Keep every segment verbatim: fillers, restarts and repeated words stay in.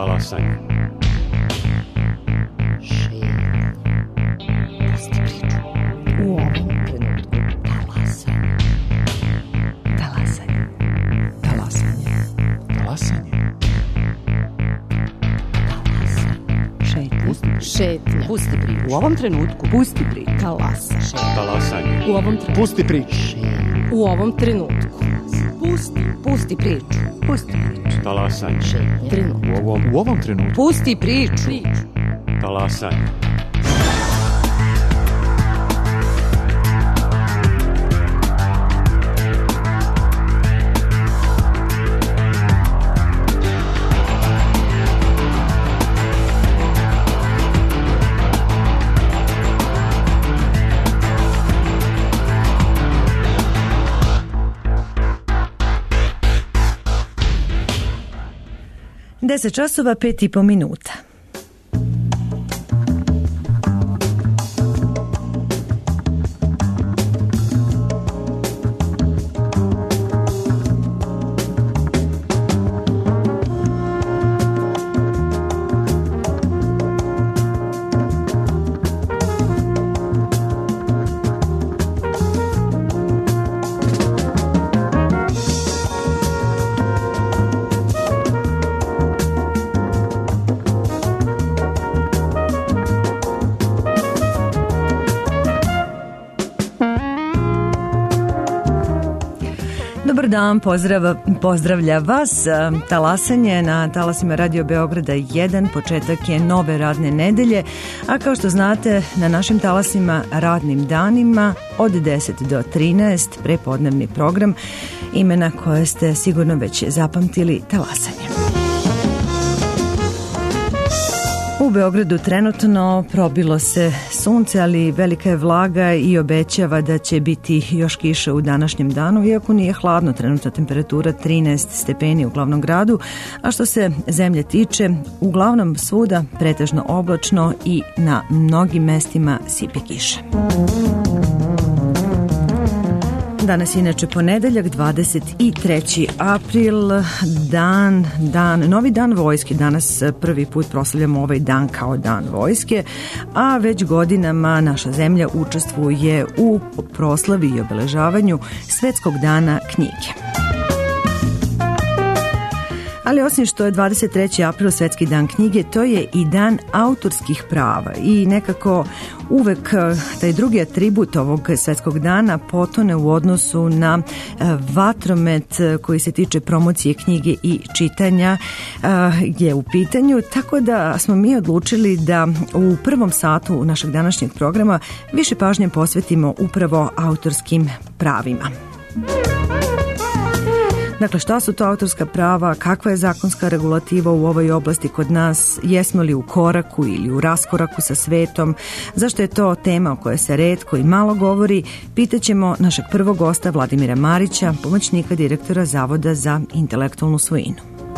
Talasanje. U ovom trenutku talasanje. Talasanje. Talasanje. Talasanje. Šetnja. Šetnja. Pusti priču. U ovom trenutku pusti priču. Talasanje. Talasanje. U ovom trenutku. Pusti priču. U ovom trenutku. Pusti. Pusti priču. Pusti priču. Talasanje. Šetnja. Trenutku. U ovom, u ovom trenutku. Pusti priču. Talasanje. deset časova, pet i po minuta. Dobar dan, pozdrav, pozdravlja vas. Talasanje na talasima Radio Beograda jedan, početak je nove radne nedelje, a kao što znate na našim talasima radnim danima od deset do trinaest prepodnevni program, imena koje ste sigurno već zapamtili, Talasanje. U Beogradu trenutno probilo se sunce, ali velika je vlaga i obećava da će biti još kiša u današnjem danu, iako nije hladno, trenutna temperatura trinaest stepeni u glavnom gradu, a što se zemlje tiče, uglavnom svuda pretežno oblačno i na mnogim mestima sipe kiša. Danas je inače ponedeljak, dvadeset treći april, dan, dan, novi dan vojske. Danas prvi put proslavljamo ovaj dan kao dan vojske, a već godinama naša zemlja učestvuje u proslavi i obeležavanju Svetskog dana knjige. Ali osim što je dvadeset treći april Svetski dan knjige, to je i dan autorskih prava i nekako uvek taj drugi atribut ovog Svetskog dana potone u odnosu na vatromet koji se tiče promocije knjige i čitanja je u pitanju, tako da smo mi odlučili da u prvom satu našeg današnjeg programa više pažnje posvetimo upravo autorskim pravima. Dakle, šta su to autorska prava, kakva je zakonska regulativa u ovoj oblasti kod nas, jesmo li u koraku ili u raskoraku sa svetom, zašto je to tema o kojoj se retko i malo govori, pitaćemo našeg prvog gosta Vladimira Marića, pomoćnika direktora Zavoda za intelektualnu svojinu.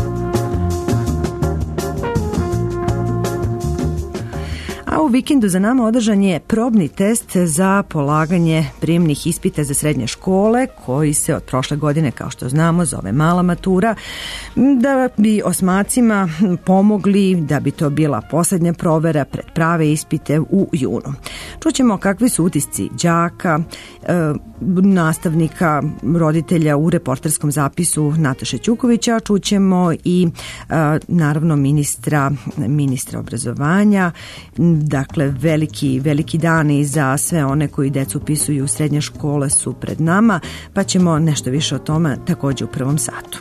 A u vikendu za nama održan je probni test za polaganje prijemnih ispita za srednje škole, koji se od prošle godine, kao što znamo, zove mala matura, da bi osmacima pomogli, da bi to bila poslednja provera pred prave ispite u junu. Čućemo kakvi su utisci đaka, nastavnika, roditelja u reporterskom zapisu Nataše Ćukovića, čućemo i naravno ministra, ministra obrazovanja. Dakle, veliki, veliki dani za sve one koji decu upisuju u srednje škole su pred nama, pa ćemo nešto više o tome također u prvom satu.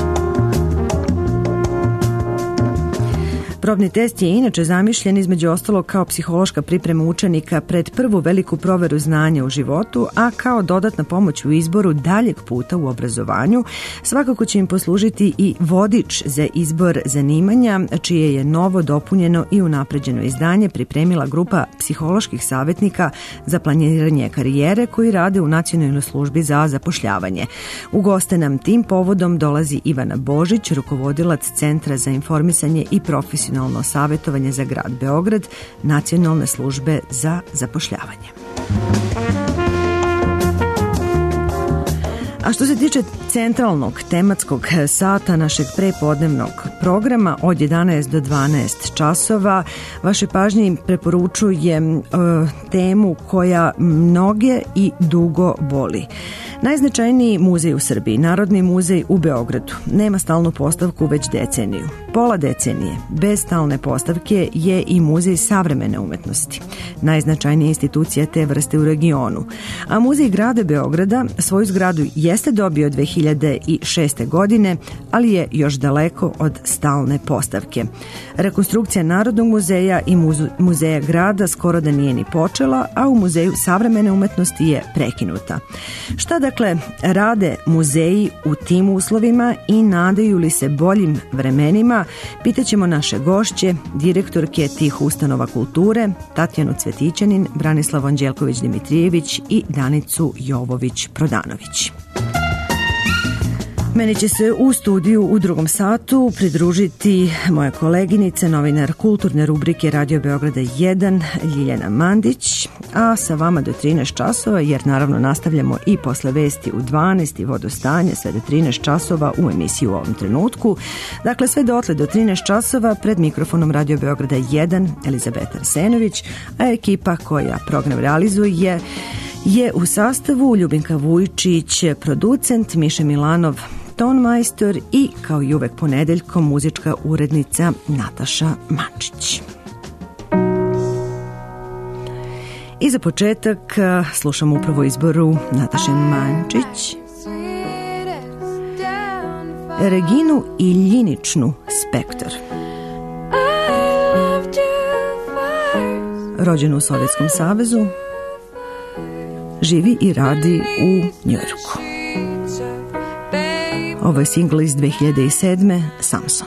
Probni test je inače zamišljen između ostalog kao psihološka priprema učenika pred prvu veliku proveru znanja u životu, a kao dodatna pomoć u izboru daljeg puta u obrazovanju. Svakako će im poslužiti i vodič za izbor zanimanja, čije je novo dopunjeno i unapređeno izdanje pripremila grupa psiholoških savjetnika za planiranje karijere koji rade u Nacionalnoj službi za zapošljavanje. U goste nam tim povodom dolazi Ivana Božić, rukovodilac Centra za informisanje i profesionalno savjetovanje za grad Beograd, Nacionalne službe za zapošljavanje. A što se tiče centralnog tematskog sata našeg prepodnevnog programa od jedanaest do dvanaest časova, vaše pažnje preporučujem e, temu koja mnoge i dugo boli. Najznačajniji muzej u Srbiji, Narodni muzej u Beogradu, nema stalnu postavku već deceniju. Pola decenije bez stalne postavke je i Muzej savremene umetnosti, najznačajnija institucija te vrste u regionu. A Muzej grada Beograda svoju zgradu jeste dobio dve hiljade šeste. godine, ali je još daleko od stalne postavke. Rekonstrukcija Narodnog muzeja i muzeja grada skoro da nije ni počela, a u Muzeju savremene umetnosti je prekinuta. Šta dakle rade muzeji u tim uslovima i nadaju li se boljim vremenima, pitaćemo naše gošće, direktorke tih ustanova kulture, Tatjanu Cvetićanin, Branislav Anđelković-Dimitrijević i Danicu Jovović-Prodanović. Meni će se u studiju u drugom satu pridružiti moja koleginica, novinar kulturne rubrike Radio Beograda jedan, Ljiljana Mandić, a sa vama do trinaest časova, jer naravno nastavljamo i posle vesti u dvanaest i vodostanje, sve do trinaest časova u emisiji U ovom trenutku. Dakle, sve dotle do trinaest časova pred mikrofonom Radio Beograda jedan, Elizabeta Arsenović, a ekipa koja program realizuje je u sastavu Ljubinka Vujčić, producent, Miša Milanov, tonmajstor i, kao i uvek ponedeljkom, muzička urednica Nataša Mančić. I za početak slušamo upravo izboru Nataše Mančić Reginu Iljiničnu Spektor. Rođena u Sovjetskom savezu, živi i radi u Njujorku. Ovo je singl iz dve hiljade sedme. Samson.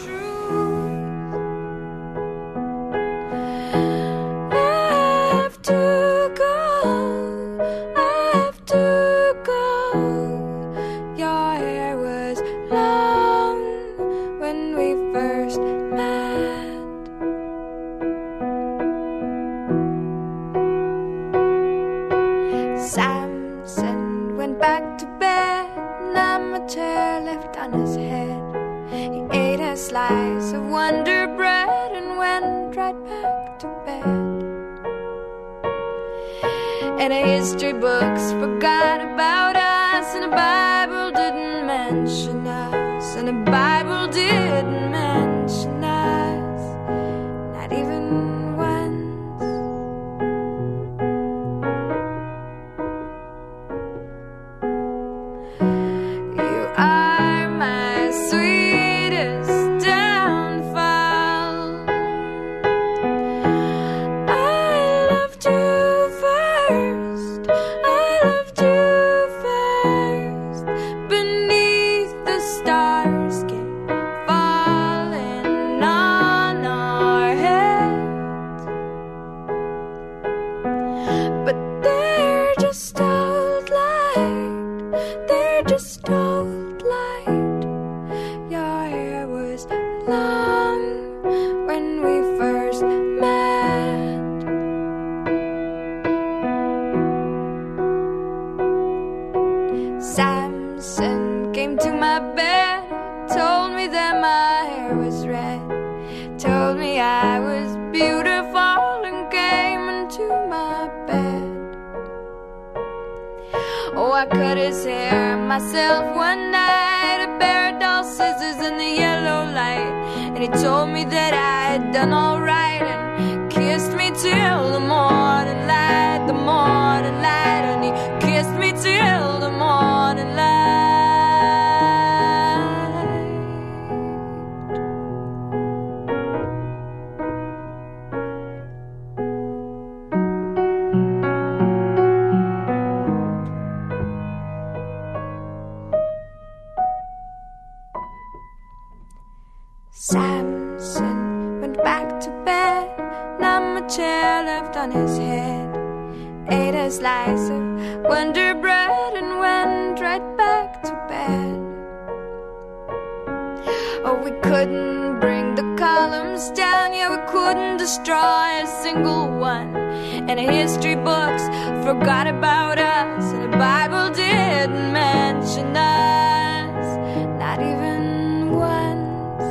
Samson went back to bed, numb chair left on his head, ate a slice of Wonder Bread and went right back to bed. Oh, we couldn't bring the columns down, yeah, we couldn't destroy a single one. And the history books forgot about us, and the Bible did. didn't mention us, not even once.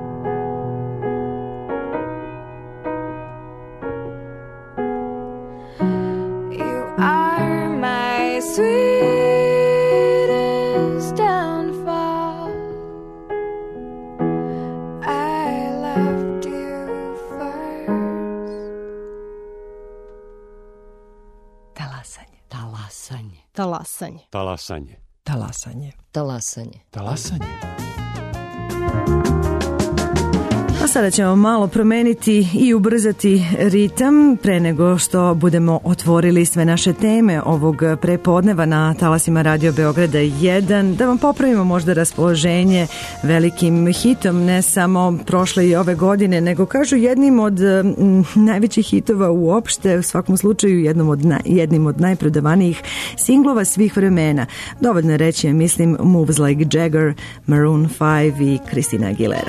You are my sweetest downfall. I loved you first. Talasanje. Talasanje. Talasanje. Talasanje. Talasanje. Talasanje. Talasanje. A sada ćemo malo promeniti i ubrzati ritam pre nego što budemo otvorili sve naše teme ovog prepodneva na talasima Radio Beograda jedan, da vam popravimo možda raspoloženje velikim hitom, ne samo prošle i ove godine, nego kažu jednim od m, najvećih hitova uopšte, u svakom slučaju jednom od na, jednim od najprodavanijih singlova svih vremena. Dovoljno je reći, mislim, Moves Like Jagger, Maroon five i Christina Aguilera.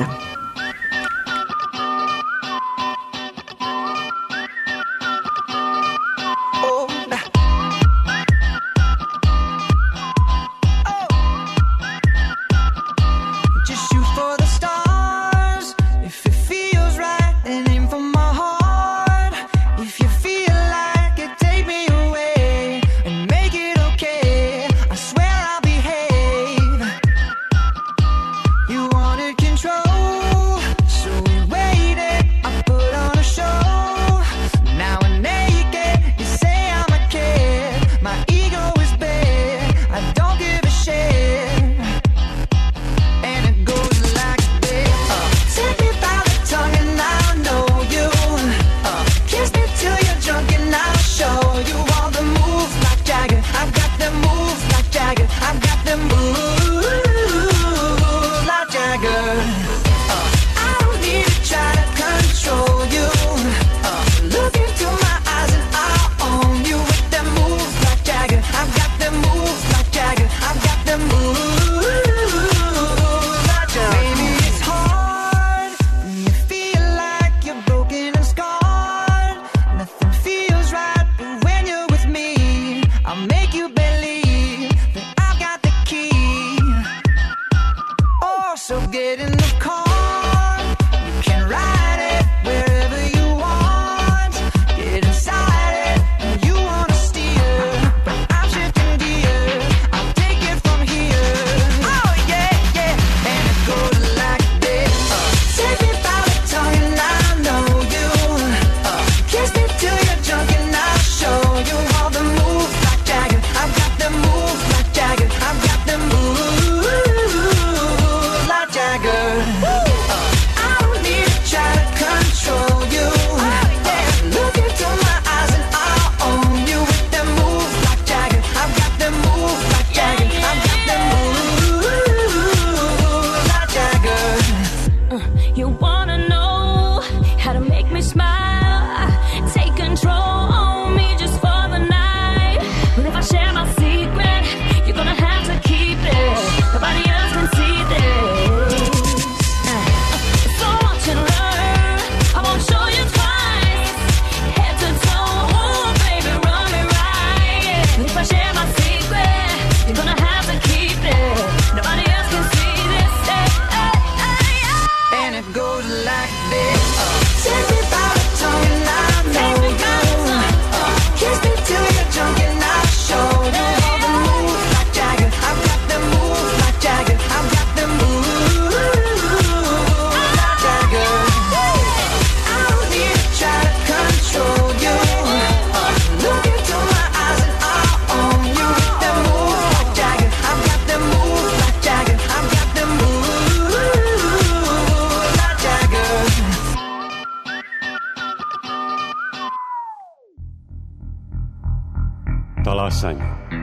Talasanje.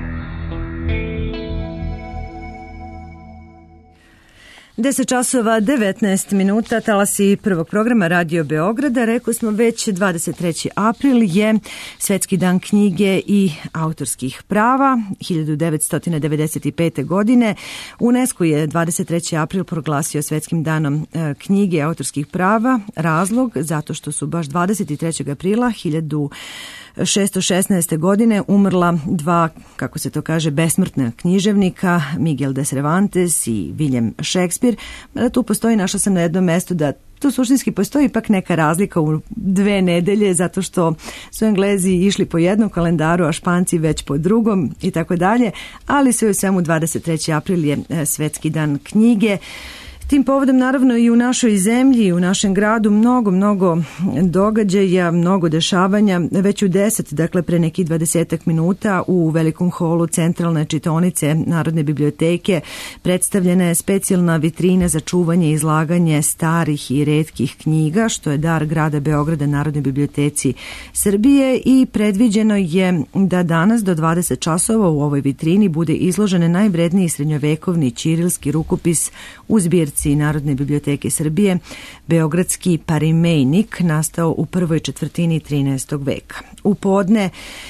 deset časova devetnaest minuta, talasi prvog programa Radio Beograda. Rekli smo već dvadeset treći april je Svetski dan knjige i autorskih prava. hiljadu devetsto devedeset pete. godine UNESCO je dvadeset treći april proglasio Svetskim danom knjige i autorskih prava. Razlog zato što su baš dvadeset trećeg aprila hiljadu šesto šesnaeste. godine umrla dva, kako se to kaže, besmrtna književnika, Miguel de Cervantes i William Shakespeare. Mada tu postoji, našla sam na jednom mestu da tu suštinski postoji ipak neka razlika u dve nedelje, zato što su Englezi išli po jednom kalendaru, a Španci već po drugom i tako dalje, ali sve u svemu dvadeset treći april je Svetski dan knjige. Tim povodom naravno i u našoj zemlji, u našem gradu mnogo, mnogo događaja, mnogo dešavanja. Već u deset, dakle pre nekih dvadesetak minuta u velikom holu centralne čitaonice Narodne biblioteke predstavljena je specijalna vitrina za čuvanje i izlaganje starih i retkih knjiga, što je dar grada Beograda Narodnoj biblioteci Srbije, i predviđeno je da danas do dvadeset časova u ovoj vitrini bude izložen najvredniji srednjovekovni ćirilski rukopis u zbirci Narodne biblioteke Srbije, Beogradski parimejnik, nastao u prvoj četvrtini trinaestog veka. U podne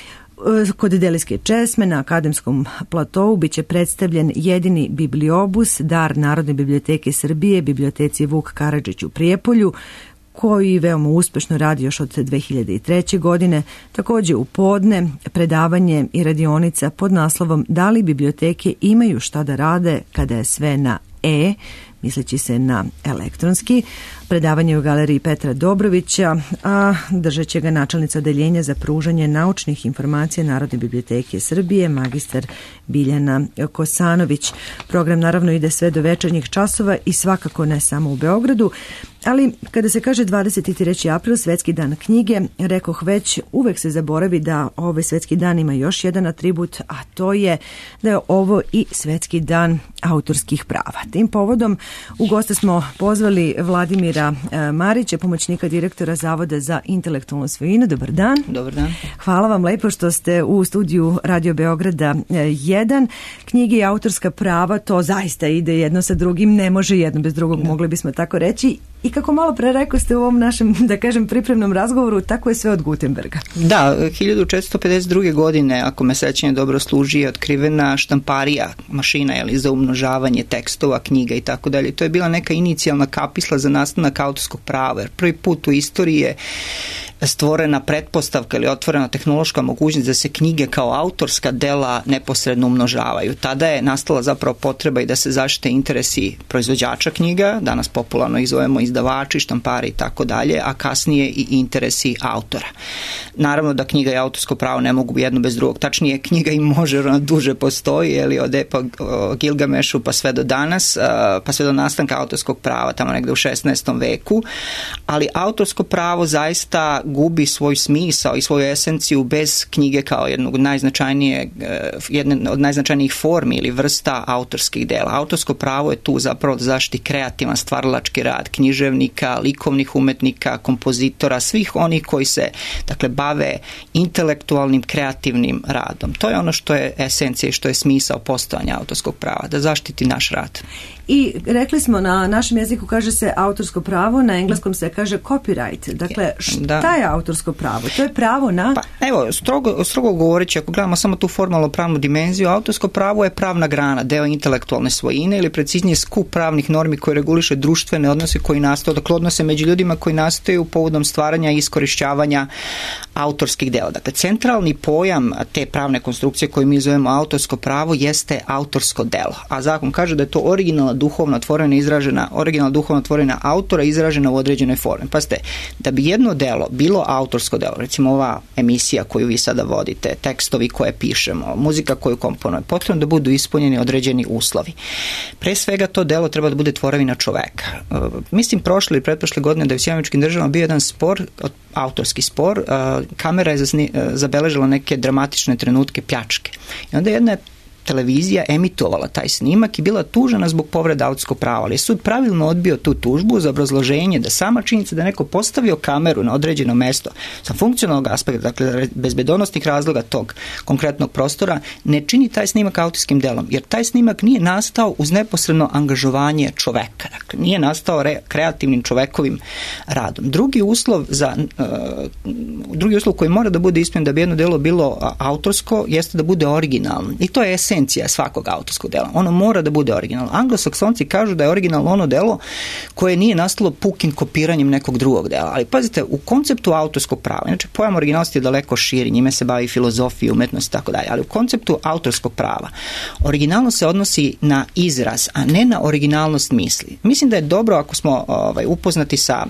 kod Delijske česme na Akademskom platovu biće predstavljen jedini bibliobus, dar Narodne biblioteke Srbije, biblioteci Vuk Karadžić u Prijepolju, koji veoma uspešno radi još od dve hiljade treće. godine. Također u podne predavanje i radionica pod naslovom Da li biblioteke imaju šta da rade kada je sve na E, misleći se na elektronski. Predavanje u galeriji Petra Dobrovića, a držat će ga načelnica odeljenja za pružanje naučnih informacija Narodne biblioteke Srbije, magistar Biljana Kosanović. Program naravno ide sve do večernjih časova i svakako ne samo u Beogradu, ali kada se kaže dvadeset treći april, Svetski dan knjige, rekoh već, uvek se zaboravi da ovaj Svetski dan ima još jedan atribut, a to je da je ovo i Svetski dan autorskih prava. Tim povodom u goste smo pozvali Vladimira Marića, pomoćnika direktora Zavoda za intelektualnu svojinu. Dobar dan. Dobar dan. Hvala vam lepo što ste u studiju Radio Beograda jedan. Knjige i autorska prava, to zaista ide jedno sa drugim, ne može jedno bez drugog, da. Mogli bismo tako reći. I kako malo pre rekao ste u ovom našem, da kažem, pripremnom razgovoru, tako je sve od Gutenberga. Da, hiljadu četiristo pedeset druge. godine, ako me sećanje dobro služi, je otkrivena štamparija, mašina jeli, za umnožavanje tekstova, knjiga i tako dalje. To je bila neka inicijalna kapisla za nastanak autorskog prava, jer prvi put u istoriji je stvorena pretpostavka ili otvorena tehnološka mogućnost da se knjige kao autorska dela neposredno umnožavaju. Tada je nastala zapravo potreba i da se zaštite interesi proizvođača knjiga, danas popularno ih zovemo izdavači, štampari i tako dalje, a kasnije i interesi autora. Naravno da knjiga i autorsko pravo ne mogu jedno bez drugog. Tačnije, knjiga i može, ona duže postoji, jeli, od epa Gilgamešu pa sve do danas, pa sve do nastanka autorskog prava, tamo negde u šesnaestom veku, ali autorsko pravo zaista gubi svoj smisao i svoju esenciju bez knjige kao jednog najznačajnije, jedne od najznačajnijih formi ili vrsta autorskih dela. Autorsko pravo je tu zapravo da zaštiti kreativan stvaralački rad književnika, likovnih umetnika, kompozitora, svih onih koji se, dakle, bave intelektualnim, kreativnim radom. To je ono što je esencija i što je smisao postojanja autorskog prava, da zaštiti naš rad. I rekli smo, na našem jeziku kaže se autorsko pravo, na engleskom se kaže copyright. Dakle, šta da. je autorsko pravo? To je pravo na... Pa, evo, strogo, strogo govoreći, ako gledamo samo tu formalno pravnu dimenziju, autorsko pravo je pravna grana, deo intelektualne svojine ili preciznije skup pravnih normi koji reguliše društvene odnose koji nastaju, dakle odnose među ljudima koji nastaju povodom stvaranja i iskorišćavanja autorskih dela. Dakle, centralni pojam te pravne konstrukcije koju mi zovemo autorsko pravo jeste autorsko delo. A zakon kaže da je to originalna duhovno tvorena izražena, originalna duhovno tvorena autora izražena u određenoj formi. Pazite, da bi jedno delo bilo autorsko delo, recimo ova emisija koju vi sada vodite, tekstovi koje pišemo, muzika koju komponujemo, potrebno da budu ispunjeni određeni uslovi. Pre svega to delo treba da bude tvorevina čoveka. Uh, mislim prošle i pretprošle godine da je u Sjedinjenim Američkim Državama bio jedan spor, autorski spor, uh, kamera je zasni, uh, zabeležila neke dramatične trenutke pljačke. I onda jedna televizija emitovala taj snimak i bila tužena zbog povrede autorskog prava, ali je sud pravilno odbio tu tužbu za obrazloženje da sama činjenica da je neko postavio kameru na određeno mesto sa funkcionalnog aspekta, dakle bez bezbednosnih razloga tog konkretnog prostora, ne čini taj snimak autorskim delom, jer taj snimak nije nastao uz neposredno angažovanje čoveka, dakle nije nastao re, kreativnim čovekovim radom. Drugi uslov za uh, drugi uslov koji mora da bude ispunjen da bi jedno delo bilo autorsko jeste da bude originalno i to je esencija esencija svakog autorskog dela. Ono mora da bude originalno. Anglosaksonci kažu da je originalno ono delo koje nije nastalo pukim kopiranjem nekog drugog dela. Ali pazite, u konceptu autorskog prava, inače pojam originalnosti je daleko širi, njime se bavi filozofija, umetnost i tako dalje, ali u konceptu autorskog prava originalnost se odnosi na izraz, a ne na originalnost misli. Mislim da je dobro ako smo ovaj, upoznati sa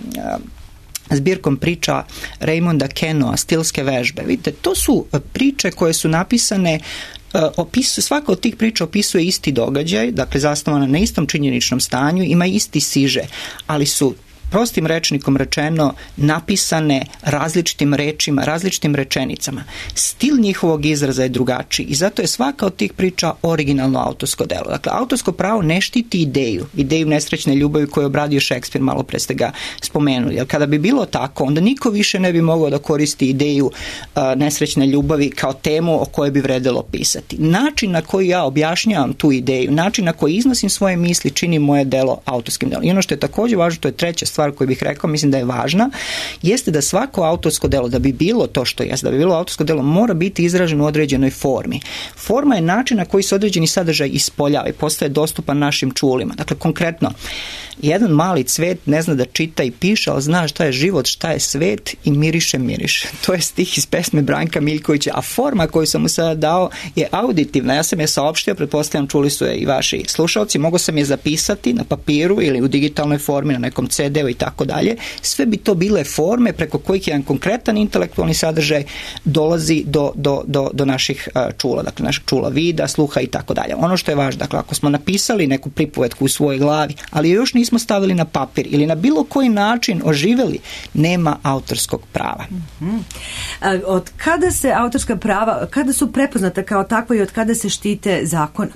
zbirkom priča Raymonda Kenoa, Stilske vežbe. Vidite, to su priče koje su napisane, opisu, svaka od tih priča opisuje isti događaj, dakle zasnovana na istom činjeničnom stanju, ima isti siže, ali su prostim rečnikom rečeno napisane različitim rečima, različitim rečenicama. Stil njihovog izraza je drugačiji i zato je svaka od tih priča originalno autorsko delo. Dakle, autorsko pravo ne štiti ideju, ideju nesrećne ljubavi koju je obradio Šekspir, malo pre ste ga spomenuli. Jer kada bi bilo tako, onda niko više ne bi mogao da koristi ideju uh, nesrećne ljubavi kao temu o kojoj bi vredelo pisati. Način na koji ja objašnjavam tu ideju, način na koji iznosim svoje misli, čini moje delo autorskim delom. I ono što je također važno, to je treća stvar koju bih rekao, mislim da je važna, jeste da svako autorsko delo, da bi bilo to što jeste, da bi bilo autorsko delo, mora biti izraženo u određenoj formi. Forma je način na koji se određeni sadržaj ispoljava i postaje dostupan našim čulima. Dakle, konkretno, jedan mali cvet ne zna da čita i piše, ali zna šta je život, šta je svet i miriše, miriše. To je stih iz pesme Branka Miljkovića, a forma koju sam mu sada dao je auditivna. Ja sam je saopštio, pretpostavljam čuli su je i vaši slušalci, mogu sam je zapisati na papiru ili u digitalnoj formi, na nekom ce de u i tako dalje. Sve bi to bile forme preko kojih jedan konkretan intelektualni sadržaj dolazi do, do, do, do naših uh, čula, dakle naših čula vida, sluha i tako dalje. Ono što je važno, dakle, ako smo napisali neku pripovetku u svojoj glavi, ali još nismo stavili na papir ili na bilo koji način oživeli, nema autorskog prava. Mm-hmm. A od kada se autorska prava, kada su prepoznata kao takva i od kada se štite zakonom?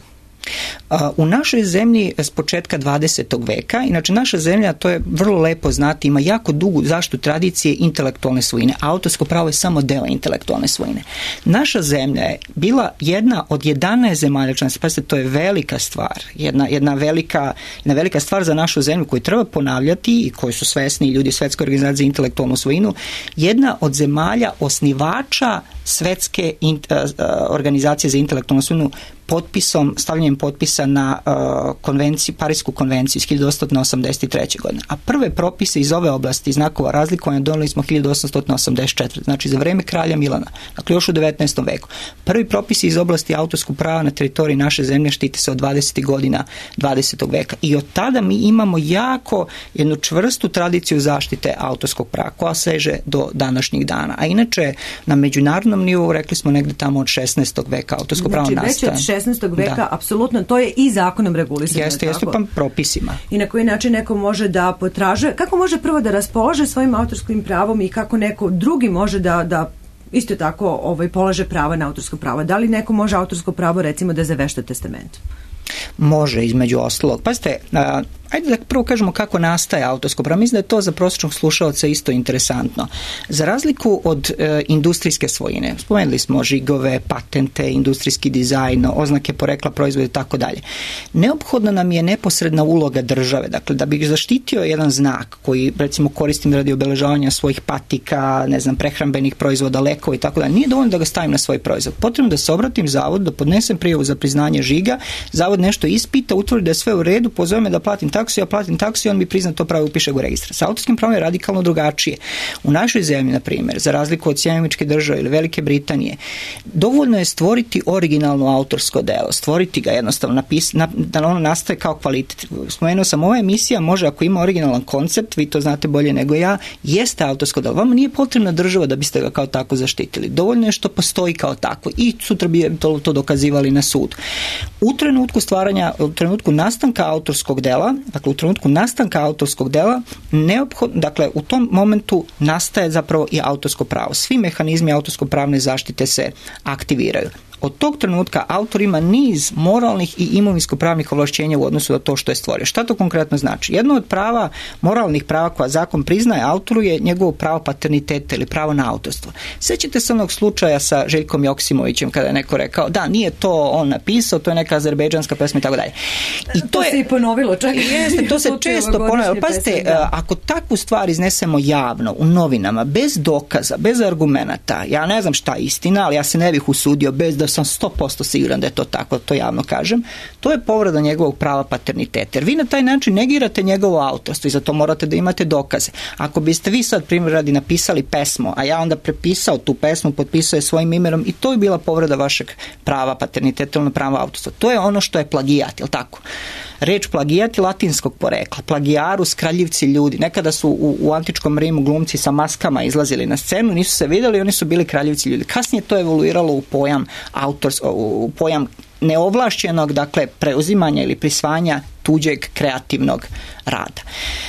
U našoj zemlji s početka dvadesetog veka, inače naša zemlja, to je vrlo lepo znati, ima jako dugu zaštitu tradicije intelektualne svojine. Autorsko pravo je samo deo intelektualne svojine. Naša zemlja je bila jedna od jedanaest zemalja članica, pa to je velika stvar, jedna, jedna, velika, jedna velika stvar za našu zemlju koju treba ponavljati i koji su svesni ljudi Svetske organizacije za intelektualnu svojinu, jedna od zemalja osnivača Svetske in, uh, organizacije za intelektualnu svojinu potpisom, stavljanjem potpisa na uh, konvenciju, Parijsku konvenciju iz hiljadu osamsto osamdeset treće. godine. A prve propise iz ove oblasti znakova razlikovanja doneli smo hiljadu osamsto osamdeset četvrte. Znači za vreme kralja Milana, dakle još u devetnaestom veku. Prvi propisi iz oblasti autorskog prava na teritoriji naše zemlje štite se od dvadesetih godina dvadesetog veka. I od tada mi imamo jako jednu čvrstu tradiciju zaštite autorskog prava koja seže do današnjih dana. A inače na međunarodnom nivou rekli smo negde tamo od šesnaestog veka autorsko pravo znači, nastaje. Već od šesnaestog veka, da. Apsolutno, to je i zakonom regulisano. Jeste, jeste pa propisima. I na koji način neko može da potražuje, kako može prvo da raspolaže svojim autorskim pravom i kako neko drugi može da, da isto tako ovaj, polaže prava na autorsko pravo. Da li neko može autorsko pravo recimo da zavešta testament? Može, između ostalog. Pazite, a, ajde da prvo kažemo kako nastaje autorsko pravo. Mislim da je to za prosječnog slušalca isto interesantno. Za razliku od e, industrijske svojine, spomenuli smo žigove, patente, industrijski dizajn, oznake porekla proizvoda i tako dalje. Neophodna nam je neposredna uloga države. Dakle, da bih zaštitio jedan znak koji, recimo, koristim radi obeležavanja svojih patika, ne znam, prehrambenih proizvoda, lekova i tako dalje, nije dovoljno da ga stavim na svoj proizvod. Potrebno da se obratim zavodu, da podnesem prijavu za priznanje žiga, zavod nešto ispita, utvrdi da je sve u redu, pozove me da platim taksu, ja platim taksu i on mi prizna to pravo i upiše ga u registar. Sa autorskim pravom je radikalno drugačije. U našoj zemlji, na primjer, za razliku od Sjedinjenih Američkih Država ili Velike Britanije, dovoljno je stvoriti originalno autorsko delo, stvoriti ga jednostavno, napis, na, da ono nastaje kao kvalitet. Spomenuo sam, ova emisija može, ako ima originalan koncept, vi to znate bolje nego ja, jeste autorsko delo. Vama nije potrebna država da biste ga kao tako zaštitili. Dovoljno je što postoji kao tako i sutra bi to, to dokazivali na sud. U trenutku stvaranja, u trenutku nastanka autorskog dela, dakle u trenutku nastanka autorskog dela, neophodno, dakle u tom momentu nastaje zapravo i autorsko pravo. Svi mehanizmi autorsko-pravne zaštite se aktiviraju. Od tog trenutka autor ima niz moralnih i imovinsko-pravnih ovlašćenja u odnosu na to što je stvorio. Šta to konkretno znači? Jedno od prava, moralnih prava koja zakon priznaje autoru je njegovo pravo paterniteta ili pravo na autorstvo. Sjećate se onog slučaja sa Željkom Joksimovićem kada je neko rekao da nije to on napisao, to je neka azerbejdžanska pesma i tako dalje. I to, to je, se i ponovilo čak. Jeste, to se često ponovilo. Pazite, ako takvu stvar iznesemo javno u novinama, bez dokaza, bez argumenata, ja ne znam šta je istina, ali ja se ne bih usudio bez da da sam sto posto siguran da je to tako, to javno kažem, to je povreda njegovog prava paterniteta. Jer vi na taj način negirate njegovo autorstvo i za to morate da imate dokaze. Ako biste vi sad, primjer radi, napisali pesmu, a ja onda prepisao tu pesmu, potpisao je svojim imenom, i to je bila povreda vašeg prava paterniteta ili prava autorstva. To je ono što je plagijat, jel tako? Reč plagijat je latinskog porekla. Plagijarus, kraljivci ljudi. Nekada su u, u antičkom Rimu glumci sa maskama izlazili na scenu, nisu se vidjeli, oni su bili kraljivci ljudi. Kasnije to evoluiralo u pojam autors, u pojam neovlašćenog, dakle, preuzimanja ili prisvajanja tuđeg kreativnog rada.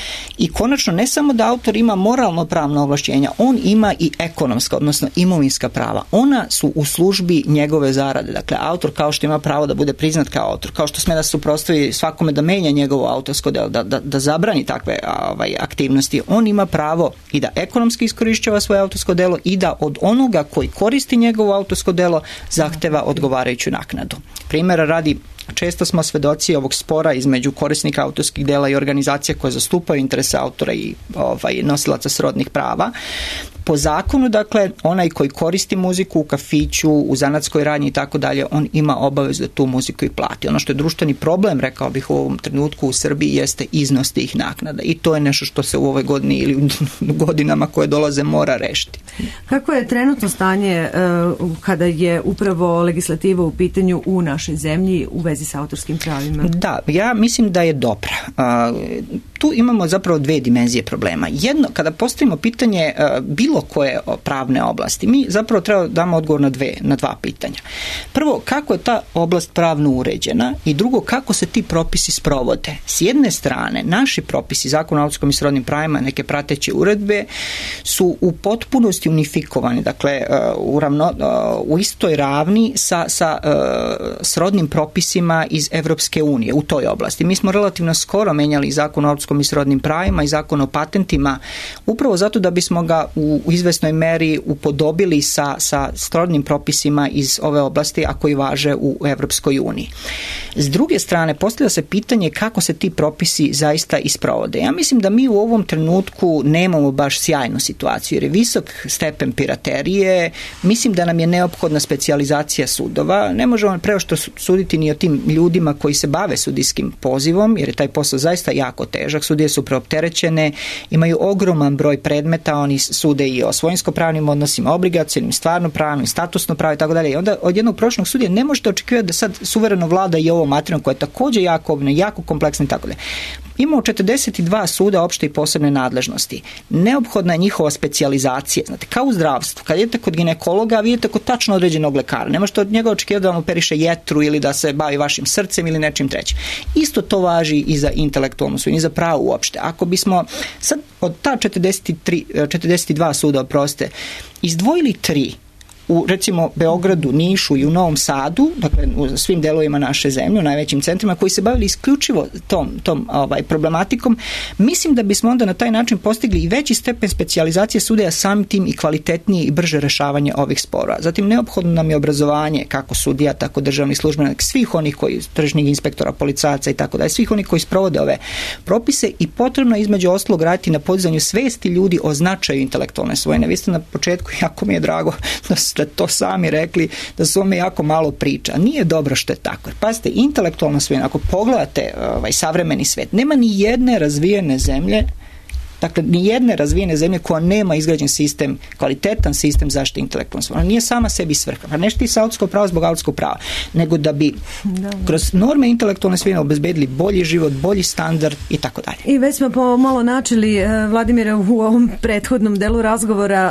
I konačno, ne samo da autor ima moralno pravno ovlašćenja, on ima i ekonomska, odnosno imovinska prava. Ona su u službi njegove zarade. Dakle, autor kao što ima pravo da bude priznat kao autor, kao što sme da se suprotstavi svakome da menja njegovo autorsko delo, da, da, da zabrani takve ovaj, aktivnosti, on ima pravo i da ekonomski iskorišćava svoje autorsko delo i da od onoga koji koristi njegovo autorsko delo zahteva odgovarajuću naknadu. Primjera radi, često smo svedoci ovog spora između korisnika autorskih dela i organizacija koje zastupaju interese autora i ovaj, nosilaca srodnih prava. Po zakonu, dakle, onaj koji koristi muziku u kafiću, u zanatskoj radnji i tako dalje, on ima obavezu da tu muziku i plati. Ono što je društveni problem, rekao bih, u ovom trenutku u Srbiji jeste iznos tih naknada i to je nešto što se u ovoj godini ili u godinama koje dolaze mora rešiti. Kako je trenutno stanje uh, kada je upravo legislativa u pitanju u našoj zemlji u vezi sa autorskim pravima? Da, ja mislim da je dobra. Uh, tu imamo zapravo dve dimenzije problema. Jedno, kada postavimo pitanje uh, bilo koje pravne oblasti, mi zapravo treba damo odgovor na dve, na dva pitanja. Prvo, kako je ta oblast pravno uređena i drugo, kako se ti propisi sprovode. S jedne strane, naši propisi, Zakon o autorskom i srodnim pravima, neke prateće uredbe, su u potpunosti unifikovani, dakle, uh, u, ravno, uh, u istoj ravni sa, sa uh, srodnim propisima iz Evropske unije u toj oblasti. Mi smo relativno skoro menjali Zakon o autorskom i srodnim pravima i Zakon o patentima, upravo zato da bismo ga u u izvesnoj meri upodobili sa, sa srodnim propisima iz ove oblasti, a koji važe u Evropskoj uniji. S druge strane, postavlja se pitanje kako se ti propisi zaista isprovode. Ja mislim da mi u ovom trenutku nemamo baš sjajnu situaciju, jer je visok stepen piraterije, mislim da nam je neophodna specijalizacija sudova, ne možemo preošto suditi ni o tim ljudima koji se bave sudijskim pozivom, jer je taj posao zaista jako težak, sudije su preopterećene, imaju ogroman broj predmeta, oni sude i o svojinsko-pravnim odnosima, obligacionim, stvarno-pravnim, statusno-pravnim i tako dalje. I onda od jednog prošlog sudija ne možete očekivati da sad suvereno vlada i ovom materijom koja je također jako obna, jako kompleksna i tako dalje. Imamo četrdeset dva suda opšte i posebne nadležnosti. Neophodna je njihova specijalizacija. Znate, kao u zdravstvu. Kad idete kod ginekologa, vi idete kod tačno određenog lekara. Ne možete od njega očekivati da vam operiše jetru ili da se bavi vašim srcem ili nečim trećim. Isto to važi i za intelektualnu svojinu i za pravo uopšte. Ako bismo sad od ta četrdeset tri, četrdeset dva suda, oprostite, izdvojili tri u, recimo, Beogradu, Nišu i u Novom Sadu, dakle u svim delovima naše zemlje, u najvećim centrima, koji se bavili isključivo tom, tom ovaj, problematikom, mislim da bismo onda na taj način postigli i veći stepen specijalizacije sudija, samim tim i kvalitetnije i brže rešavanje ovih sporova. Zatim, neophodno nam je obrazovanje kako sudija, tako državnih službenika, svih onih koji, tržnih inspektora, policajaca i tako dalje, svih onih koji sprovode ove propise i potrebno je između ostalog raditi na podizanju svesti ljudi o značaju intelektualne svojine. Vi ste na početku, jako mi je drago da ste to sami rekli, da se ome jako malo priča. Nije dobro što je tako. Pazite, intelektualna svojina, ako pogledate ovaj, savremeni svet, nema ni jedne razvijene zemlje, dakle, ni jedne razvijene zemlje koja nema izgrađen sistem, kvalitetan sistem zaštite intelektualne svojine. Ona nije sama sebi svrha. Pa ne štiti se autorsko pravo zbog autorskog prava, nego da bi da, kroz norme intelektualne svojine obezbedili bolji život, bolji standard i tako dalje. I već smo pomalo načeli, Vladimire, u ovom prethodnom delu razgovora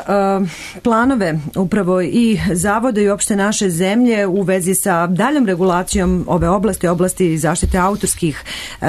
planove upravo i zavoda i uopšte naše zemlje u vezi sa daljom regulacijom ove oblasti, oblasti zaštite autorskih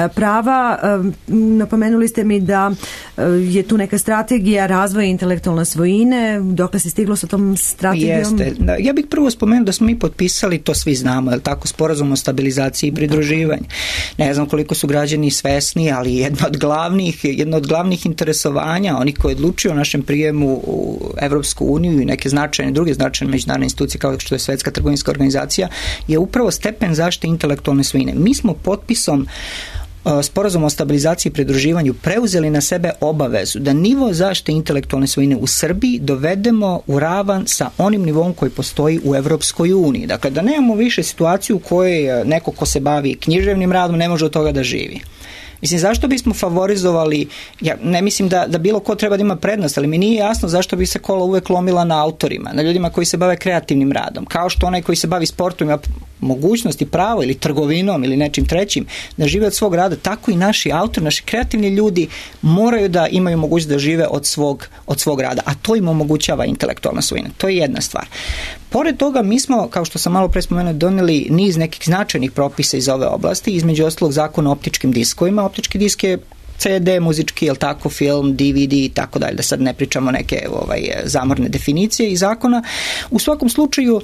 prava. Napomenuli ste mi da je tu neka strategija razvoja intelektualne svojine, dokle se stiglo sa tom strategijom? Jeste. Ja bih prvo spomenuo da smo mi potpisali, to svi znamo, je li tako, sporazum o stabilizaciji i pridruživanju. Ne znam koliko su građani svesni, ali jedno od glavnih, jedno od glavnih interesovanja, oni koji odlučuju o našem prijemu u Evropsku uniju i neke značajne, druge značajne međunarodne institucije kao što je Svetska trgovinska organizacija, je upravo stepen zaštite intelektualne svojine. Mi smo potpisom Sporazum o stabilizaciji i pridruživanju preuzeli na sebe obavezu da nivo zaštite intelektualne svojine u Srbiji dovedemo u ravan sa onim nivom koji postoji u Evropskoj uniji. Dakle, da nemamo više situaciju u kojoj neko ko se bavi književnim radom ne može od toga da živi. Mislim, zašto bismo favorizovali, ja ne mislim da, da bilo ko treba da ima prednost, ali mi nije jasno zašto bi se kola uvek lomila na autorima, na ljudima koji se bave kreativnim radom, kao što onaj koji se bavi sportom ima mogućnosti, pravo ili trgovinom ili nečim trećim da žive od svog rada, tako i naši autori, naši kreativni ljudi moraju da imaju mogućnost da žive od svog, od svog rada, a to im omogućava intelektualna svojina. To je jedna stvar. Pored toga, mi smo, kao što sam malo pre spomenuo, doneli niz nekih značajnih propisa iz ove oblasti, između ostalog zakona o optičkim diskovima. Optički disk je C D, muzički, jel tako, film, D V D i tako dalje, da sad ne pričamo neke ovaj, zamorne definicije i zakona. U svakom slučaju,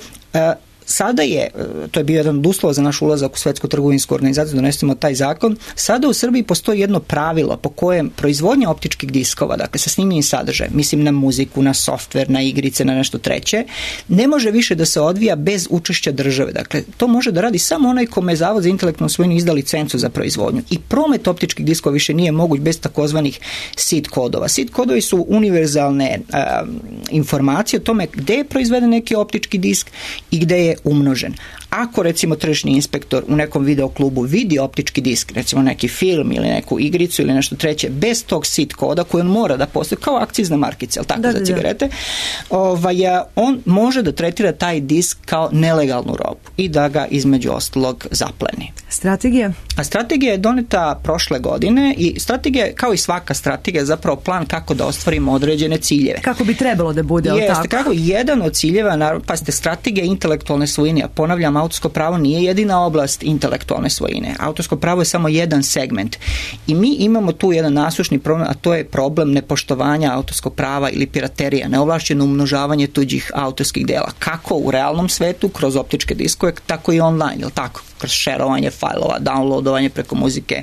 sada je, to je bio jedan od uslova za naš ulazak u Svetsku trgovinsku organizaciju, donesemo taj zakon, sada u Srbiji postoji jedno pravilo po kojem proizvodnja optičkih diskova, dakle sa snimljenim sadržajem, mislim na muziku, na softver, na igrice, na nešto treće, ne može više da se odvija bez učešća države. Dakle, to može da radi samo onaj kome je Zavod za intelektualnu svojinu izda licencu za proizvodnju. I promet optičkih diskova više nije moguć bez takozvanih S I D kodova. S I D kodovi su univerzalne a, informacije o tome gde je proizveden neki optički disk i gde je umnožen. Ako recimo tržišni inspektor u nekom videoklubu vidi optički disk, recimo neki film ili neku igricu ili nešto treće, bez tog S I D koda koji on mora da postoji kao akcizna markica, ali tako da, za cigarete, ovaj, on može da tretira taj disk kao nelegalnu robu i da ga između ostalog zapleni. Strategija? A strategija je doneta prošle godine i strategija, kao i svaka strategija, je zapravo plan kako da ostvarimo određene ciljeve. Kako bi trebalo da bude, ali tako? Jeste, kako jedan od ciljeva, pa ste strategija intelektualne svojine, a ponavljam, autorsko pravo nije jedina oblast intelektualne svojine. Autorsko pravo je samo jedan segment. I mi imamo tu jedan nasušni problem, a to je problem nepoštovanja autorskog prava ili piraterija, neovlašćeno umnožavanje tuđih autorskih dela. Kako u realnom svetu, kroz optičke diskove, tako i online, je li tako? Kroz šerovanje fajlova, downloadovanje preko muzike,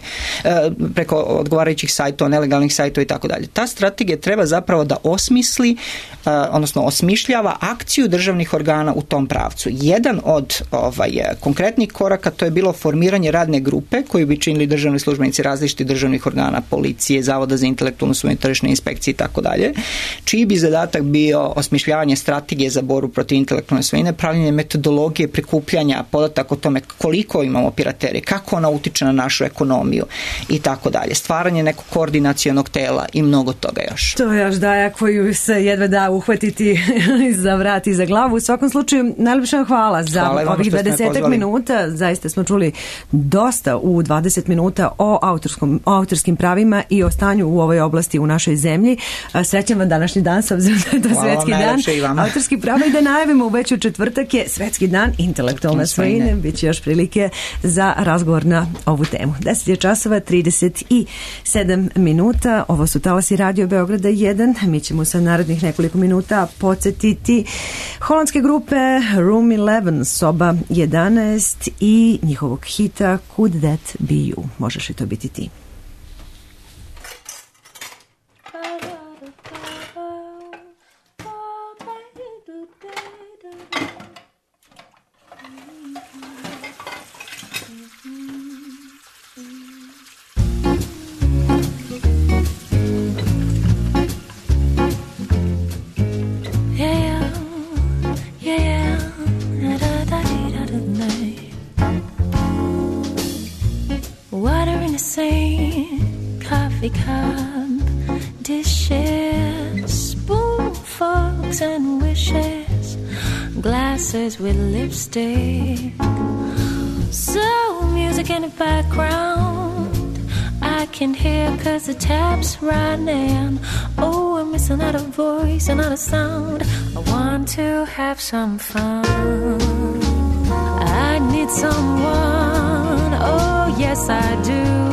preko odgovarajućih sajtova, nelegalnih sajtova i tako dalje. Ta strategija treba zapravo da osmisli, odnosno osmišljava akciju državnih organa u tom pravcu. Jedan od ovaj, konkretnih koraka to je bilo formiranje radne grupe koju bi činili državni službenici različitih državnih organa, policije, Zavoda za intelektualnu svojinu, tržišne inspekcije i tako dalje, čiji bi zadatak bio osmišljavanje strategije za borbu protiv intelektualne svojine, pravljenje metodologije prikupljanja podataka o tome koliko imamo piraterije, kako ona utiče na našu ekonomiju i tako dalje. Stvaranje nekog koordinacionog tela i mnogo toga još. To je još daja koju se jedva da uhvatiti za vrat i za glavu. U svakom slučaju, najljepša vam hvala za hvala ovih dvadesetak minuta. Zaista smo čuli dosta u dvadeset minuta o, autorskom, o autorskim pravima i o stanju u ovoj oblasti u našoj zemlji. Srećan vam današnji dan, s obzirom da je to svetski dan autorskih prava i da najavimo već u četvrtak je svetski dan intelektualne svojine. Biće još prilike za razgovor na ovu temu. deset je časova, trideset sedam minuta. Ovo su Talasi Radio Beograda jedan. Mi ćemo sa narednih nekoliko minuta podsjetiti holandske grupe Room eleven, soba jedanaest i njihovog hita Could That Be You? Možeš li to biti ti? Coffee cup, dishes, spoon, forks and wishes, glasses with lipstick, so music in the background I can hear cause the tap's running. Oh, I'm missing out a voice and not a sound. I want to have some fun. I need someone, oh yes I do.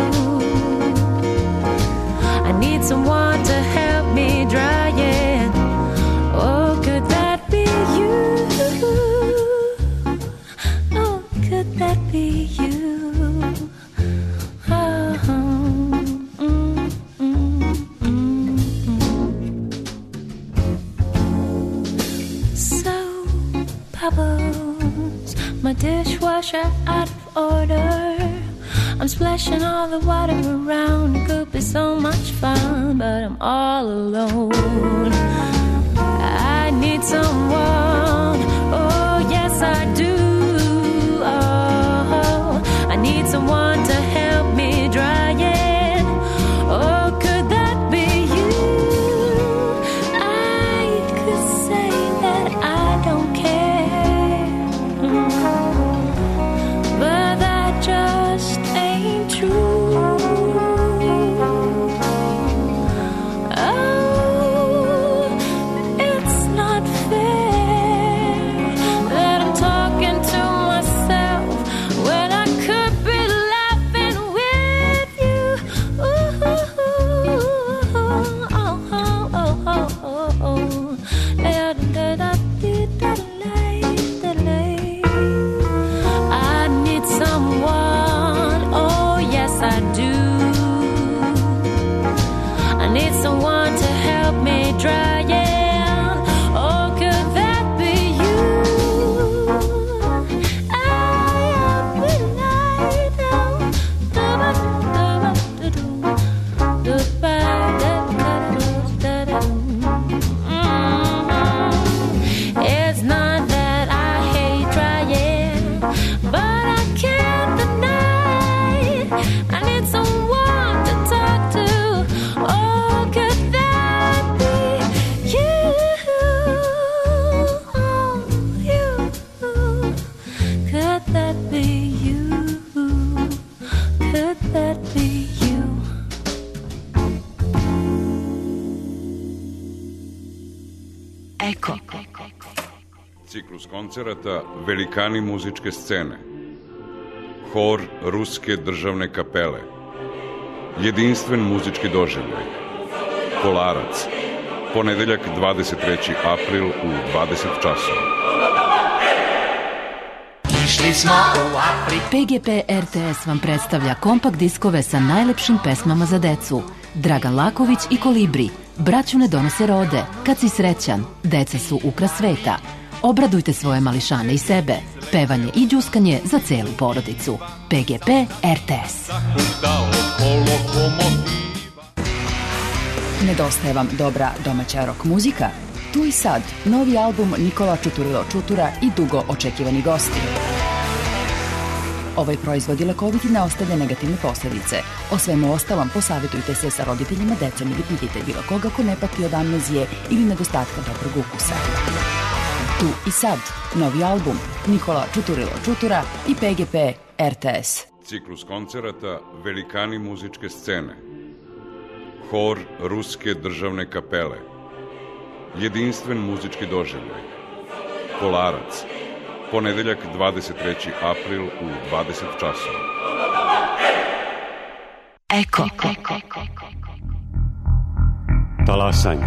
I need someone to help me dry it. Oh, could that be you? Oh, could that be you? Oh, mm, mm, mm, mm. So, bubbles, my dishwasher out of order. I'm splashing all the water around. It could be so much fun, but I'm all alone. I need someone, oh yes I do. Oh, I need someone to help me dry it. Oh, could that be you? I could say that I don't care, but that just ain't true. Oh, it's not fair that I'm talking to myself when I could be laughing with you. Ooh, oh, oh, oh, oh, oh, oh. Da, da, da, dee, da, lay, da, lay. I need someone, oh yes I do. I need someone to help me dry it. Oh, could that be you? I have been lying down. It's not that I hate trying, but I can't deny I need someone to talk to. Oh, could that be you? Oh, you. Could that be you? Could that be you? Eko. Ciklus koncerata Velikani muzičke scene. Hor Ruske državne kapele. Jedinstven muzički doživljaj. Kolarac. Ponedeljak dvadeset treći april u dvadeset časova. P G P R T S vam predstavlja kompakt diskove sa najlepšim pesmama za decu. Dragan Laković i Kolibri. Braću ne donose rode. Kad si srećan. Deca su ukras sveta. Obradujte svoje mališane i sebe. Pevanje i đuskanje za celu porodicu. P G P R T S. Nedostaje vam dobra domaća rock muzika? Tu i sad, novi album Nikola Čuturilo Čutura i dugo očekivani gosti. Ovaj proizvod je lekovit i ne ostavlja negativne posledice. O svemu ostalom posavjetujte se sa roditeljima, decom ili pitite bilo koga ko ne pati od amnezije ili nedostatka dobrog ukusa. Tu i sad, novi album Nikola Čuturilo Čutura i P G P R T S. Ciklus koncerata Velikani muzičke scene. Hor Ruske državne kapele. Jedinstven muzički doživljaj. Kolarac. Ponedeljak dvadeset treći april u dvadeset časova. Eko. Talasanje.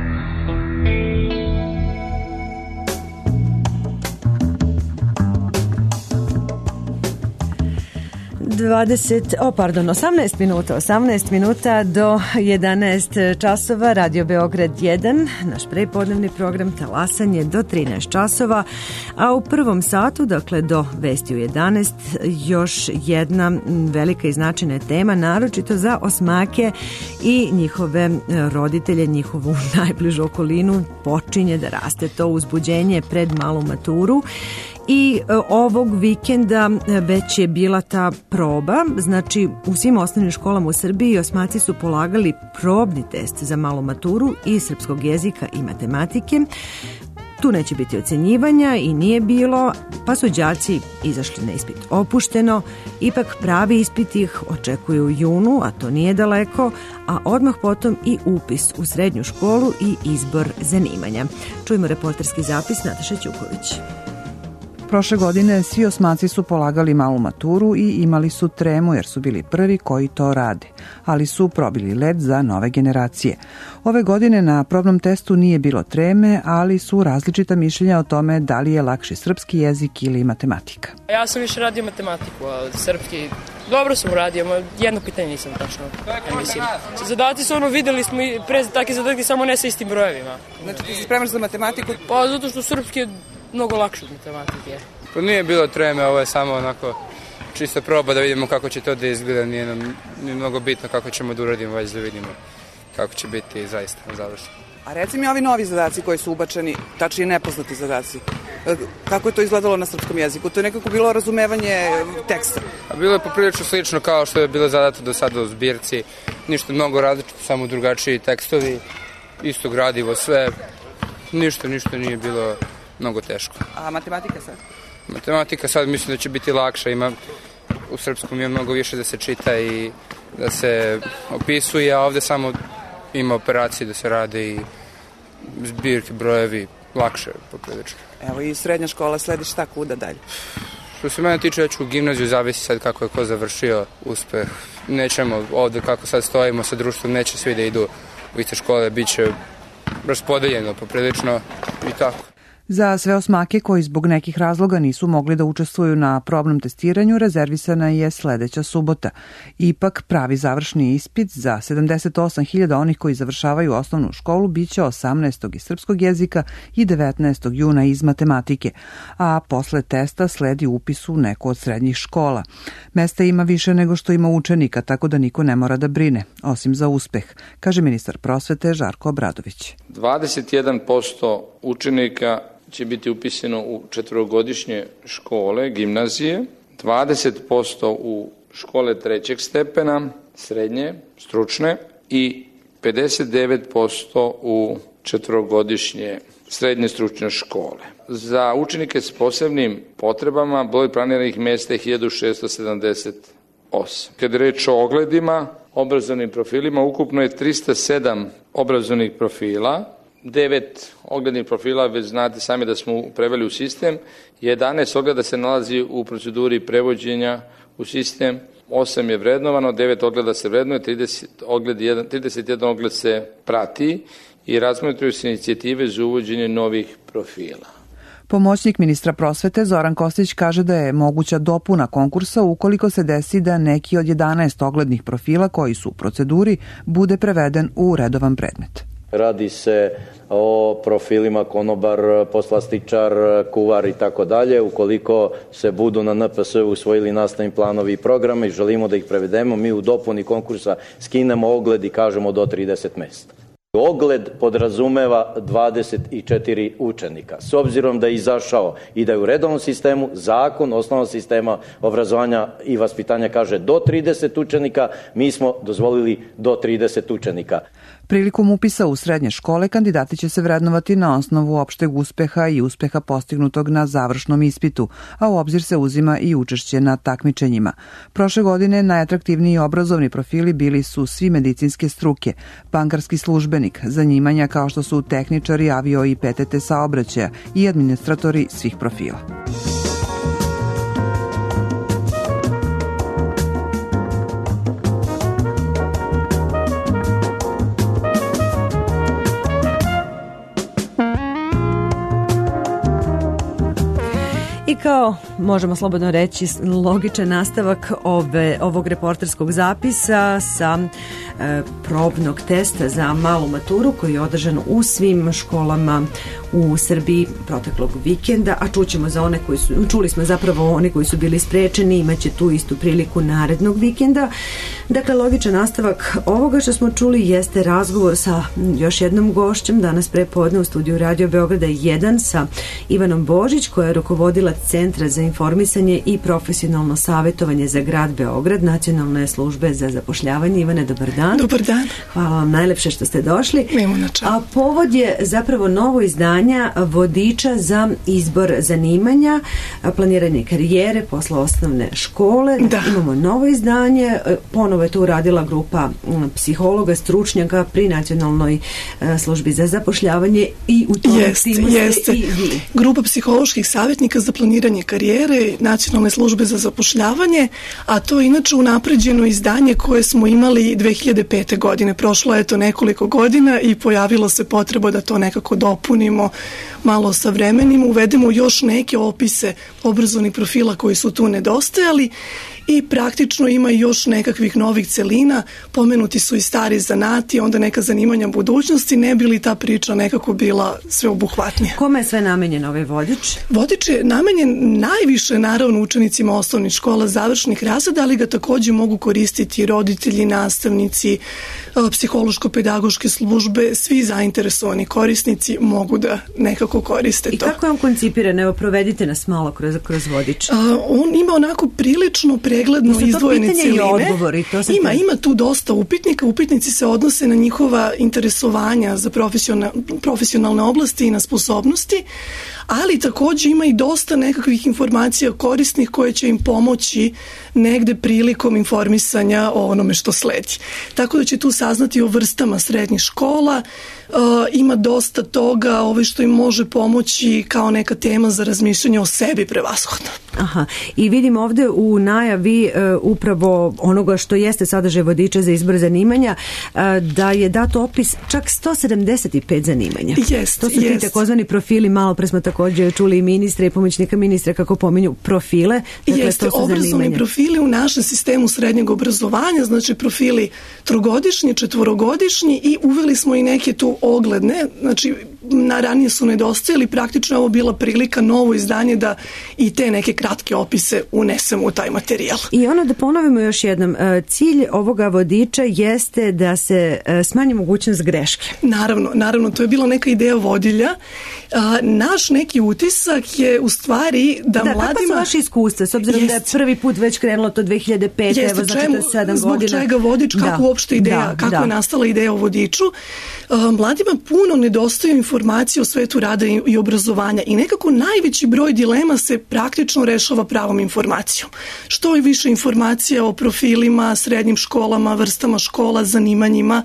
dvadeset, o pardon, osamnaest minuta, osamnaest minuta do jedanaest časova, Radio Beograd jedan, naš prepodnevni program Talasanje do trinaest časova, a u prvom satu, dakle do vesti u jedanaest, još jedna velika i značajna tema, naročito za osmake i njihove roditelje, njihovu najbližu okolinu, počinje da raste to uzbuđenje pred malu maturu. I ovog vikenda već je bila ta proba, znači u svim osnovnim školama u Srbiji osmaci su polagali probni test za malu maturu iz srpskog jezika i matematike. Tu neće biti ocenjivanja i nije bilo, pa su đaci izašli na ispit opušteno. Ipak pravi ispit ih očekuju u junu, a to nije daleko, a odmah potom i upis u srednju školu i izbor zanimanja. Čujemo reporterski zapis Nataše Ćuković. Prošle godine svi osmaci su polagali malu maturu i imali su tremu jer su bili prvi koji to rade, ali su probili led za nove generacije. Ove godine na probnom testu nije bilo treme, ali su različita mišljenja o tome da li je lakši srpski jezik ili matematika. Ja sam više radio matematiku, a srpski dobro sam uradio, jedno pitanje nisam tačno. Ja mislim. Zadaci su ono, videli smo i pre takve zadatke, samo ne sa istim brojevima. Znači ti se spremaš za matematiku? Pa zato što srpski je mnogo lakše od matematike. Pa nije bilo treme, ovo je samo onako čisto proba da vidimo kako će to da izgleda, nije nam nije mnogo bitno kako ćemo da uradimo, već da vidimo kako će biti zaista završeno. A reci mi ovi novi zadaci koji su ubačeni, tačnije nepoznati zadaci, kako je to izgledalo na srpskom jeziku? To je nekako bilo razumevanje teksta. A bilo je poprilično slično kao što je bilo zadato do sada u zbirci, ništa mnogo različito, samo drugačiji tekstovi, isto gradivo, sve, ništa, ništa nije bilo mnogo teško. A matematika sad? Matematika sad mislim da će biti lakša, ima, u srpskom je mnogo više da se čita i da se opisuje, a ovde samo ima operacije da se rade i zbirke, brojevi, lakše poprilično. Evo i srednja škola, slediš šta, kuda dalje? Što se mene tiče, ja ću u gimnaziju, zavisi sad kako je ko završio uspeh. Nećemo ovde kako sad stojimo sa društvom, neće svi da idu u iste škole, bit će raspodeljeno poprilično i tako. Za sve osmake koji zbog nekih razloga nisu mogli da učestvuju na probnom testiranju, rezervisana je sledeća subota. Ipak, pravi završni ispit za sedamdeset osam hiljada onih koji završavaju osnovnu školu biće osamnaestog iz srpskog jezika i devetnaestog juna iz matematike, a posle testa sledi upis u neku od srednjih škola. Mesta ima više nego što ima učenika, tako da niko ne mora da brine, osim za uspeh, kaže ministar prosvete Žarko Obradović. dvadeset jedan posto učenika će biti upisano u četvorogodišnje škole, gimnazije, dvadeset posto u škole trećeg stepena, srednje, stručne i pedeset devet posto u četvorogodišnje srednje stručne škole. Za učenike s posebnim potrebama broj planiranih mesta je hiljadu šessto sedamdeset osam. Kad je reč o ogledima, obrazovnim profilima, ukupno je trista sedam obrazovnih profila, devet oglednih profila, već znate sami da smo preveli u sistem, jedanaest ogleda se nalazi u proceduri prevođenja u sistem, osam je vrednovano, devet ogleda se vrednuje, trideset, ogled, trideset jedan ogled se prati i razmatraju se inicijative za uvođenje novih profila. Pomoćnik ministra prosvete Zoran Kostić kaže da je moguća dopuna konkursa ukoliko se desi da neki od jedanaest oglednih profila koji su u proceduri bude preveden u redovan predmet. Radi se o profilima konobar, poslastičar, kuvar i tako dalje. Ukoliko se budu na N P S usvojili nastavni planovi i programe i želimo da ih prevedemo, mi u dopuni konkursa skinemo ogled i kažemo do trideset mesta. Ogled podrazumeva dvadeset četiri učenika. S obzirom da je izašao i da je u redovnom sistemu, zakon osnovnog sistema obrazovanja i vaspitanja kaže do trideset učenika, mi smo dozvolili do trideset učenika. Prilikom upisa u srednje škole kandidati će se vrednovati na osnovu opšteg uspeha i uspeha postignutog na završnom ispitu, a u obzir se uzima i učešće na takmičenjima. Prošle godine najatraktivniji obrazovni profili bili su svi medicinske struke, bankarski službenik, zanimanja kao što su tehničari avio i P T T saobraćaja i administratori svih profila. I kao, možemo slobodno reći, logičan nastavak ove, ovog reporterskog zapisa sa e, probnog testa za malu maturu koji je održan u svim školama u Srbiji proteklog vikenda, a čućemo za one koji su, čuli smo zapravo one koji su bili sprečeni, imaće tu istu priliku narednog vikenda. Dakle, logičan nastavak ovoga što smo čuli jeste razgovor sa još jednom gošćem danas prepodne u studiju Radio Beograda jedan sa Ivanom Božić, koja je rukovodilac Centra za informisanje i profesionalno savjetovanje za grad Beograd, Nacionalne službe za zapošljavanje. Ivane, dobar dan. Dobar dan. Hvala vam najlepše što ste došli. Nemo na čemu. A povod je zapravo novo izdanja vodiča za izbor zanimanja, planiranje karijere posle osnovne škole. Da. Imamo novo izdanje, ponovo je to uradila grupa psihologa, stručnjaka pri Nacionalnoj službi za zapošljavanje i u tom jeste, timu ste jeste. i vi. Grupa psiholoških savjetnika za planiranje karijere Nacionalne službe za zapošljavanje, a to je inače unapređeno izdanje koje smo imali dve hiljade pete. godine. Prošlo je to nekoliko godina i pojavilo se potreba da to nekako dopunimo, malo savremenimo, uvedemo još neke opise obrazovnih profila koji su tu nedostajali i praktično ima još nekakvih novih novih celina, pomenuti su i stari zanati, onda neka zanimanja budućnosti, ne bi li ta priča nekako bila sveobuhvatnija. Kome je sve namenjen ovaj vodič? Vodič je namenjen najviše naravno učenicima osnovnih škola završnih razreda, ali ga takođe mogu koristiti roditelji, nastavnici, psihološko-pedagoške službe, svi zainteresovani korisnici mogu da nekako koriste to. I kako je on koncipiran? Evo, provedite nas malo kroz, kroz vodič. A, on ima onako prilično pregledno izdvojene celine. Odgovori, to ima, te... ima tu dosta upitnika. Upitnici se odnose na njihova interesovanja za profesionalne oblasti i na sposobnosti, ali takođe ima i dosta nekakvih informacija korisnih koje će im pomoći negde prilikom informisanja o onome što sledi. Tako da će tu saznati o vrstama srednjih škola, uh, ima dosta toga ovaj, što im može pomoći kao neka tema za razmišljanje o sebi prevashodno. Aha, i vidim ovde u najavi uh, upravo onoga što jeste sadržaj vodiča za izbor zanimanja, uh, da je dat opis čak sto sedamdeset pet zanimanja. Jest, to su ti jest. takozvani profili, malo pre smo takođe čuli i ministra i pomoćnika ministra kako pominju profile. Dakle, jeste, to su obrazovni zanimanja. Profili u našem sistemu srednjeg obrazovanja, znači profili trogodišnji, četvorogodišnji i uveli smo i neke tu ogledne, znači na ranije su nedostajali, praktično je ovo bila prilika, novo izdanje da i te neke kratke opise unesemo u taj materijal. I ono da ponovimo još jednom, cilj ovoga vodiča jeste da se smanji mogućnost greške. Naravno, naravno, to je bila neka ideja vodilja. Naš neki utisak je u stvari da, da mladima... Da, kakva su vaše iskustva, s obzirom jest. Da je prvi put već krenulo to dve hiljade pete, evo znači to je sedam zbog godina. Zbog čega vodič, kako da, uopšte ideja, da, kako da. je nastala ideja o vodiču. Mladima puno nedostaju informacije o svetu rada i, i obrazovanja i nekako najveći broj dilema se praktično rešava pravom informacijom. Što je više informacija o profilima, srednjim školama, vrstama škola, zanimanjima,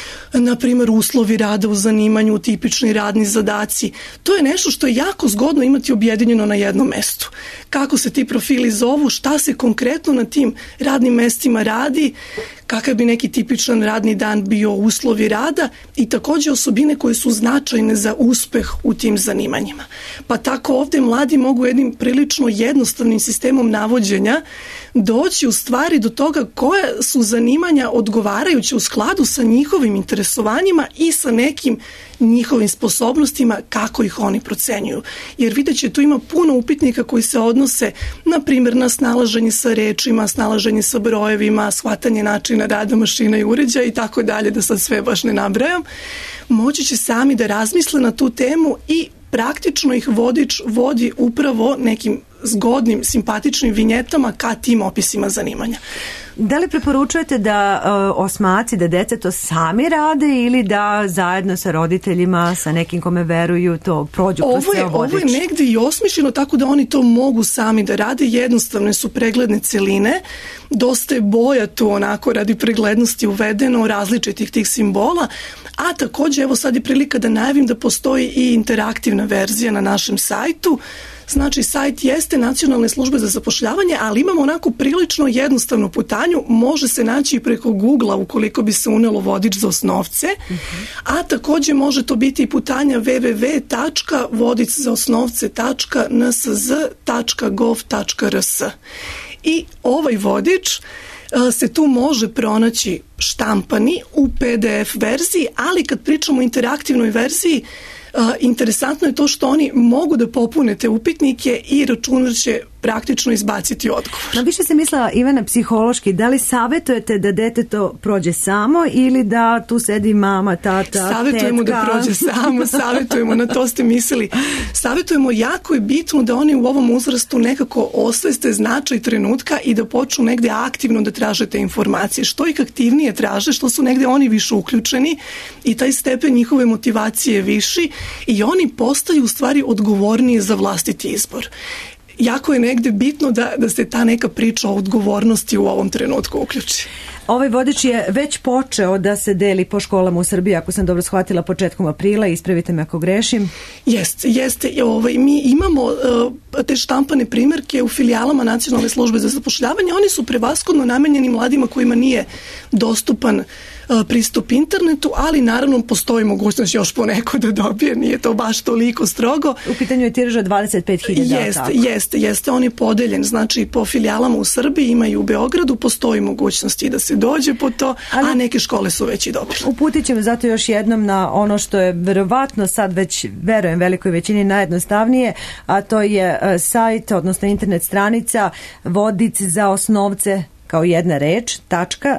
na primjer uslovi rada u zanimanju, tipični radni zadaci. To je nešto što je jako zgodno imati objedinjeno na jednom mestu. Kako se ti profili zovu, šta se konkretno na tim radnim mestima radi, kakav bi neki tipičan radni dan bio, uslovi rada i takođe osobine koje su značajne za uspeh u tim zanimanjima. Pa tako ovde mladi mogu jednim prilično jednostavnim sistemom navođenja doći u stvari do toga koja su zanimanja odgovarajuće u skladu sa njihovim interesovanjima i sa nekim njihovim sposobnostima, kako ih oni procenjuju. Jer vidjet će, tu ima puno upitnika koji se odnose, na primjer, na snalaženje sa rečima, snalaženje sa brojevima, shvatanje načina rada mašina i uređaja i tako dalje, da sad sve baš ne nabrajam. Moći će sami da razmisle na tu temu i praktično ih vodič vodi upravo nekim zgodnim, simpatičnim vinjetama ka tim opisima zanimanja. Da li preporučujete da uh, osmaci, da deca to sami rade ili da zajedno sa roditeljima, sa nekim kome veruju, to prođu kroz ceo vodič? Ovo je negde i osmišljeno tako da oni to mogu sami da rade. Jednostavne su pregledne celine. Dosta je boja tu onako radi preglednosti uvedeno, različitih tih simbola. A takođe, evo sad je prilika da najavim da postoji i interaktivna verzija na našem sajtu. Znači, sajt jeste Nacionalne službe za zapošljavanje, ali imamo onako prilično jednostavnu putanju, može se naći i preko Google-a ukoliko bi se unelo vodič za osnovce, uh-huh. a takođe može to biti i putanja w w w tačka vodič za osnovce tačka n s z tačka gov tačka r s. I ovaj vodič se tu može pronaći štampani u pe de ef verziji, ali kad pričamo o interaktivnoj verziji, Uh, interesantno je to što oni mogu da popune te upitnike i računar će praktično izbaciti odgovor. No, više se mislila, Ivana, psihološki, da li savjetujete da dete to prođe samo ili da tu sedi mama, tata, savjetujemo tetka? Da prođe samo, savjetujemo, na to ste mislili. Savjetujemo, jako je bitno da oni u ovom uzrastu nekako osveste značaj trenutka i da počnu negde aktivno da traže te informacije. Što ih aktivnije traže, što su negde oni više uključeni i taj stepen njihove motivacije je viši i oni postaju u stvari odgovorniji za vlastiti izbor. Jako je negde bitno da, da se ta neka priča o odgovornosti u ovom trenutku uključi. Ovaj vodič je već počeo da se deli po školama u Srbiji, ako sam dobro shvatila, početkom aprila, ispravite me ako grešim. Jeste, jeste. Ovaj, mi imamo uh, te štampane primjerke u filijalama Nacionalne službe za zapošljavanje. Oni su prevashodno namenjeni mladima kojima nije dostupan uh, pristup internetu, ali naravno postoji mogućnost još poneko da dobije, nije to baš toliko strogo. U pitanju je tiraža dvadeset pet hiljada. Jeste, jeste, jeste. On je podeljen, znači po filijalama u Srbiji, ima i u Beogradu, postoji mogućnosti da se se dođe po to, ali, a neke škole su već i dobile. Uputit ćemo zato još jednom na ono što je verovatno sad već, verujem, velikoj većini najjednostavnije, a to je sajt, odnosno internet stranica Vodic za osnovce kao jedna reč, tačka,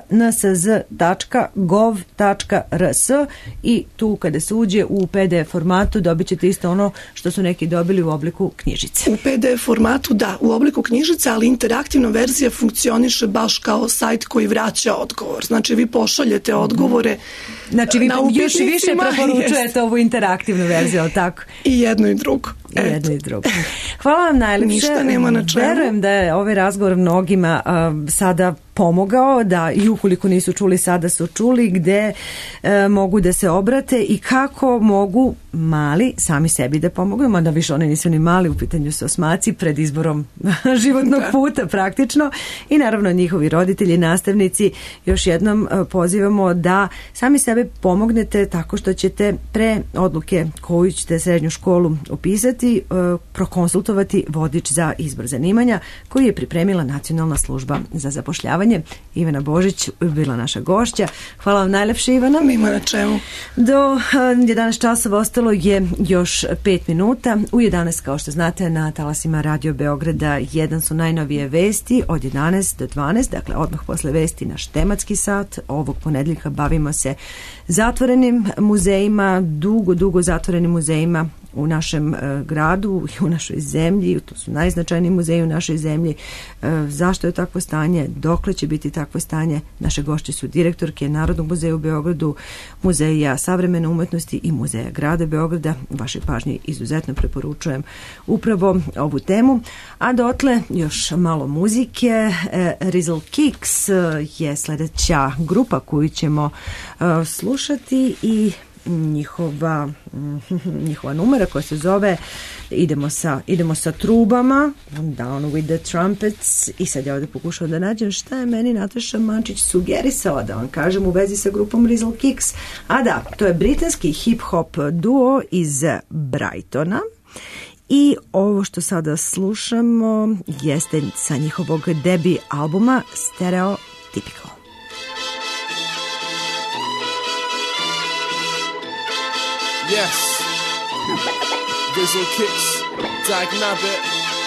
nsz.gov.rs i tu kada se uđe u P D F formatu dobit ćete isto ono što su neki dobili u obliku knjižice. U P D F formatu, da, u obliku knjižice, ali interaktivna verzija funkcioniše baš kao sajt koji vraća odgovor. Znači vi pošaljete odgovore. Znači vi još više preporučujete ovu interaktivnu verziju, ali tako? I jedno i drugo. I jedno i drugo. Hvala vam najlepše. Ništa nema na čemu. Verujem da je ovaj razgovor mnogima uh, sada pomogao, da i ukoliko nisu čuli, sada su čuli gde e, mogu da se obrate i kako mogu mali sami sebi da pomogu, mada više oni nisu ni mali, u pitanju su osmaci pred izborom životnog da. puta praktično i naravno njihovi roditelji, nastavnici. Još jednom e, pozivamo da sami sebe pomognete tako što ćete pre odluke koju ćete srednju školu upisati, e, prokonsultovati vodič za izbor zanimanja koji je pripremila Nacionalna služba za zapošljavanje. Ivana Božić bila naša gošća. Hvala vam najlepše, Ivana. Mima na čemu. Do jedanaest časova ostalo je još pet minuta. U jedanaest, kao što znate, na talasima Radio Beograda jedan su najnovije vesti od jedanaest do dvanaest, dakle odmah posle vesti naš tematski sat. Ovog ponedeljka bavimo se zatvorenim muzejima, dugo, dugo zatvorenim muzejima u našem e, gradu i u našoj zemlji. To su najznačajniji muzeji u našoj zemlji. E, zašto je takvo stanje? Dokle će biti takvo stanje? Naše gošće su direktorke Narodnog muzeja u Beogradu, Muzeja savremene umetnosti i Muzeja grada Beograda. Vašoj pažnji izuzetno preporučujem upravo ovu temu. A dotle još malo muzike. E, Rizzle Kicks je sledeća grupa koju ćemo e, slušati i njihova njihova numera koja se zove idemo sa, idemo sa trubama, Down with the Trumpets. I sad ja ovdje pokušao da nađem šta je meni Nataša Mančić sugerisala da vam kažem u vezi sa grupom Rizzle Kicks. A da, to je britanski hip-hop duo iz Brightona i ovo što sada slušamo jeste sa njihovog debi albuma Stereotypical. Yes, Rizzle Kicks, Dag Nabbit.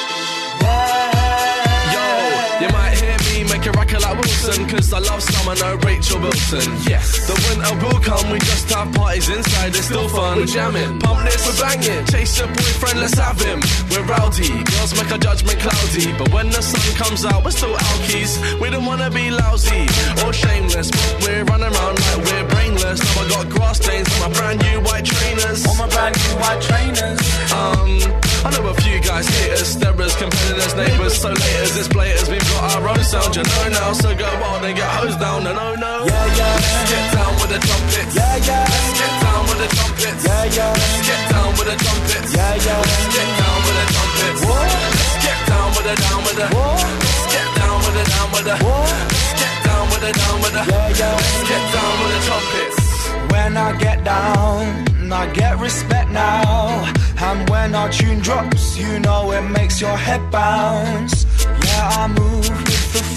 Yo, you might hear me make a record like Wilson, cause I love Summer, no Rachel Wilson. Yes, the winter will come, we just have parties inside, it's still fun. We're jamming, pump this, we're banging, chase your boyfriend, let's have him. We're rowdy, girls make our judgment cloudy, but when the sun comes out, we're still alkies. We don't wanna be lousy or shameless, but we're running around like we're brainless. Now I got grass stains on my brand new white trainers. On my brand new white trainers. Um, I know a few guys hate us, starers, competitors, neighbours, so laters, it's blaters, we've got our own sound, you know now, so go on and get hosed down, no, no, no. Yeah, yeah. Let's get down with the trumpets. Yeah, yeah. Let's get down with the trumpets. Yeah, yeah. Let's get down with the trumpets. Yeah, yeah. Let's get down with the trumpets. What? Let's get down with the down with the. What? Let's get down with the down with the. What? Let's get down with the down with the. Yeah, yeah. Let's get down with the trumpets. When I get down, I get respect now. And when our tune drops, you know it makes your head bounce. Yeah, I move with the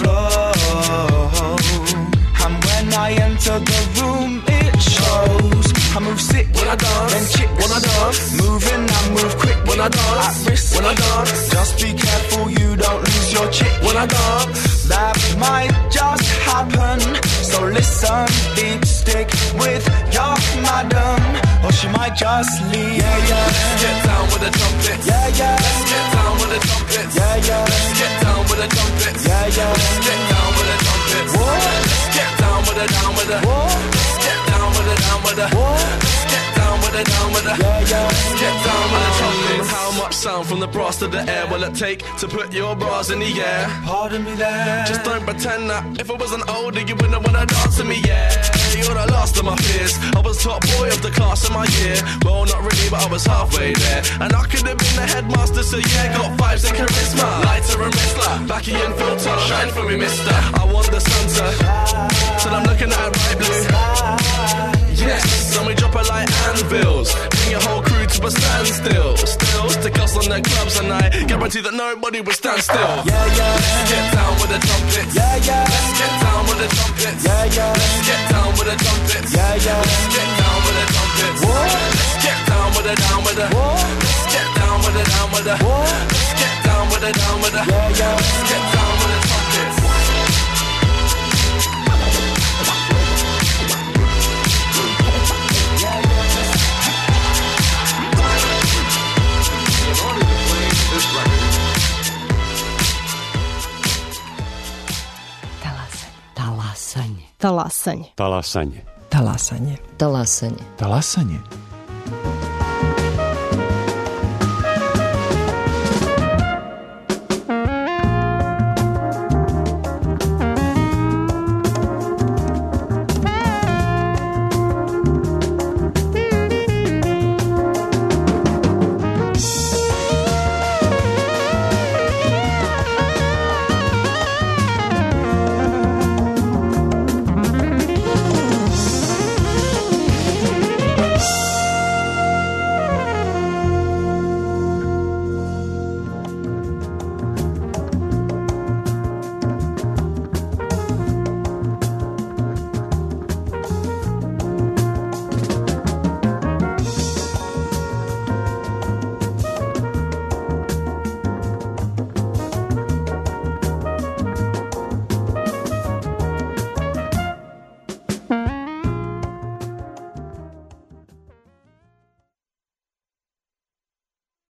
flow. And when I enter the room, it shows. I move sick when I dance, then chick when I dance. Moving, I move quick when I dance. At risk when I dance. Just be careful you don't lose your chick when I dance. That might just happen, so listen deep, stick with your madam, or she might just leave. Yeah, yeah. Let's get down with the trumpets. Yeah, yeah. Let's get down with the trumpets. Yeah, yeah. Let's get down with the trumpets. Yeah, yeah. Let's get down with the trumpets. What? Let's get down with the down with the. What? Let's get down with the down with the. What? Let's get down with the down with the. Yeah, yeah. Let's get down with the trumpets. How much sound from the brass to the air will it take to put your bras in the air? Pardon me there. Just don't pretend that if I wasn't older you wouldn't wanna dance with me, yeah. You're the last of my fears. I was top boy of the class in my year. Well, not really, but I was halfway there. And I could have been the headmaster, so yeah, got vibes and charisma. Lighter and Whistler, backy and filter. Shine for me, mister. I want the sun to till I'm looking at it bright blue. Yes, and we drop it like anvils. Bring your whole crew to a standstill. Still, stick us on the clubs at night. Guarantee that nobody will stand still. Yeah, yeah. Let's get down with the trumpets. Yeah, yeah. Let's get down with the trumpets. Yeah, yeah. Let's get down with the trumpets. Yeah, yeah. Let's get down with the trumpets. What? Let's get down with the down with the. What? Let's get down with the down with the. What? Let's get down with the down with the. Yeah, yeah. Let's get down with the trumpets. Talasanje. Talasanje. Talasanje. Talasanje. Talasanje. Talasanje.